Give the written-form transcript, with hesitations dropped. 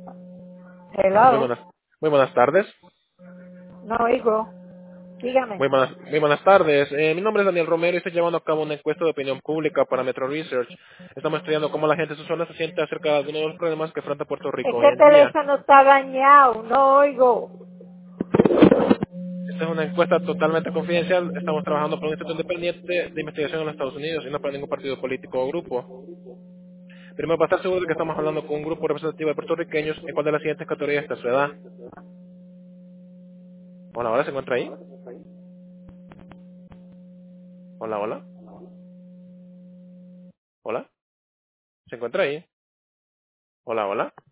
Muy Hello. buenas, muy buenas tardes. No oigo. Dígame. Muy buenas tardes. Mi nombre es Daniel Romero y estoy llevando a cabo una encuesta de opinión pública para Metro Research. Estamos estudiando cómo la gente en su zona se siente acerca de algunos de los problemas que enfrenta Puerto Es Rico que hoy el en día. teléfono está dañado. No oigo. Esta es una encuesta totalmente confidencial. Estamos trabajando para un instituto independiente de investigación en los Estados Unidos y no para ningún partido político o grupo. Primero, para estar seguro de que estamos hablando con un grupo representativo de puertorriqueños, ¿en cuál de las siguientes categorías está su edad? Hola, hola, ¿se encuentra ahí? Hola, hola, hola, ¿se encuentra ahí? Hola, hola.